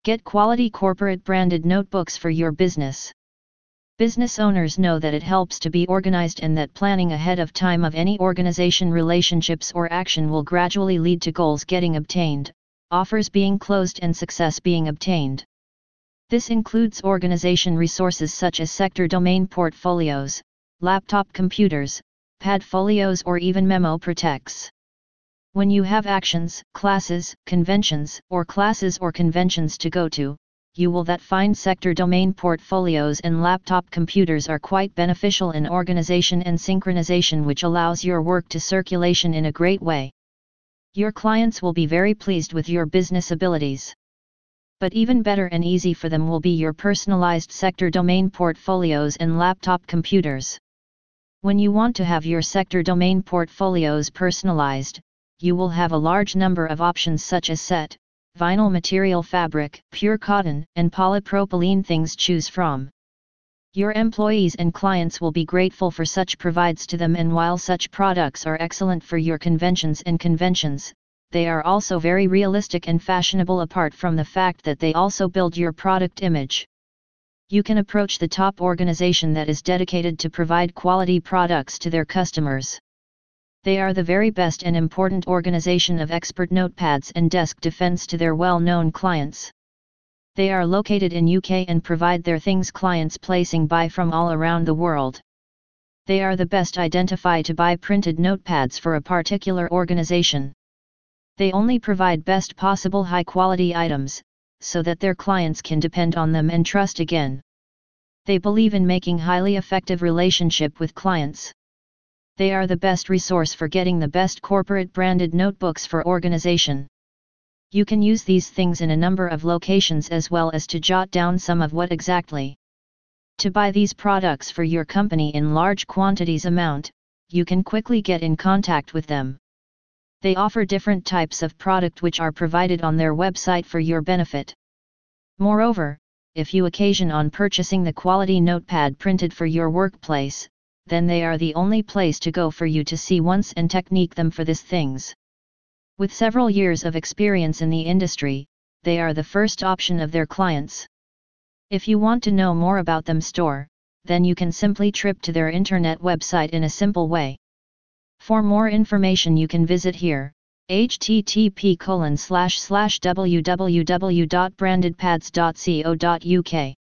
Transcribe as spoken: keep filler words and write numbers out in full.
Get quality corporate branded notebooks for your business. Business owners know that it helps to be organized and that planning ahead of time of any organization relationships or action will gradually lead to goals getting obtained, offers being closed and success being obtained. This includes organization resources such as sector domain portfolios, laptop computers, padfolios or even memo protects. When you have actions, classes, conventions, or classes or conventions to go to, you will that find sector domain portfolios and laptop computers are quite beneficial in organization and synchronization, which allows your work to circulation in a great way. Your clients will be very pleased with your business abilities. But even better and easy for them will be your personalized sector domain portfolios and laptop computers. When you want to have your sector domain portfolios personalized, you will have a large number of options such as set, vinyl material fabric, pure cotton, and polypropylene things choose from. Your employees and clients will be grateful for such provides to them, and while such products are excellent for your conventions and conventions, they are also very realistic and fashionable apart from the fact that they also build your product image. You can approach the top organization that is dedicated to provide quality products to their customers. They are the very best and important organization of expert notepads and desk defense to their well-known clients. They are located in U K and provide their things clients placing buy from all around the world. They are the best identify to buy printed notepads for a particular organization. They only provide best possible high quality items, so that their clients can depend on them and trust again. They believe in making highly effective relationship with clients. They are the best resource for getting the best corporate branded notebooks for organization. You can use these things in a number of locations as well as to jot down some of what exactly. To buy these products for your company in large quantities amount, you can quickly get in contact with them. They offer different types of product which are provided on their website for your benefit. Moreover, if you occasion on purchasing the quality notepad printed for your workplace, then they are the only place to go for you to see once and technique them for these things. With several years of experience in the industry, they are the first option of their clients. If you want to know more about them store, then you can simply trip to their internet website in a simple way. For more information you can visit here, h t t p colon slash slash w w w dot branded pads dot co dot u k.